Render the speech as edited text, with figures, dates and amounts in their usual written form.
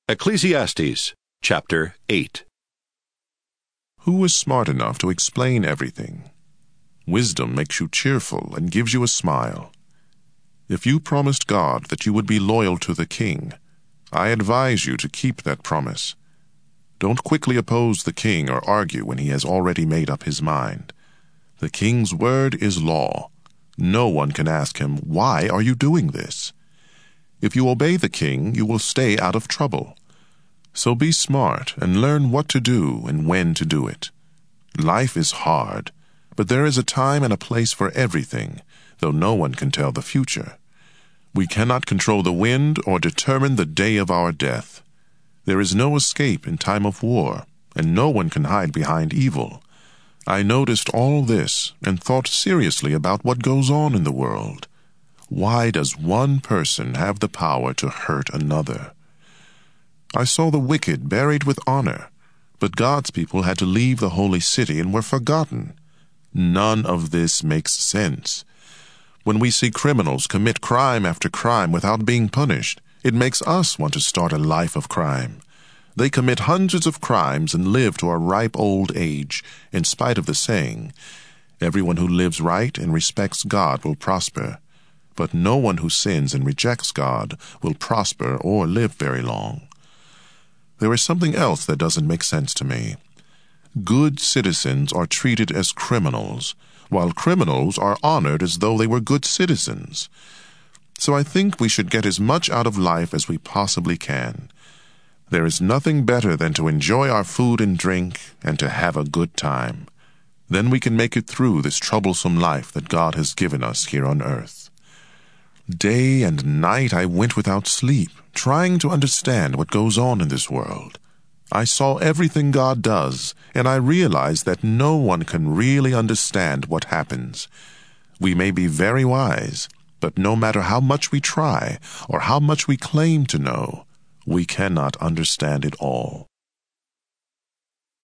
Ecclesiastes, chapter 8. Who is smart enough to explain everything? Wisdom makes you cheerful and gives you a smile. If you promised God that you would be loyal to the king, I advise you to keep that promise. Don't quickly oppose the king or argue when he has already made up his mind. The king's word is law. No one can ask him, "Why are you doing this?" If you obey the king, you will stay out of trouble. So be smart and learn what to do and when to do it. Life is hard, but there is a time and a place for everything, though no one can tell the future. We cannot control the wind or determine the day of our death. There is no escape in time of war, and no one can hide behind evil. I noticed all this and thought seriously about what goes on in the world. Why does one person have the power to hurt another? I saw the wicked buried with honor, but God's people had to leave the holy city and were forgotten. None of this makes sense. When we see criminals commit crime after crime without being punished, it makes us want to start a life of crime. They commit hundreds of crimes and live to a ripe old age, in spite of the saying, "Everyone who lives right and respects God will prosper." But no one who sins and rejects God will prosper or live very long. There is something else that doesn't make sense to me. Good citizens are treated as criminals, while criminals are honored as though they were good citizens. So I think we should get as much out of life as we possibly can. There is nothing better than to enjoy our food and drink and to have a good time. Then we can make it through this troublesome life that God has given us here on earth. Day and night I went without sleep, trying to understand what goes on in this world. I saw everything God does, and I realized that no one can really understand what happens. We may be very wise, but no matter how much we try or how much we claim to know, we cannot understand it all.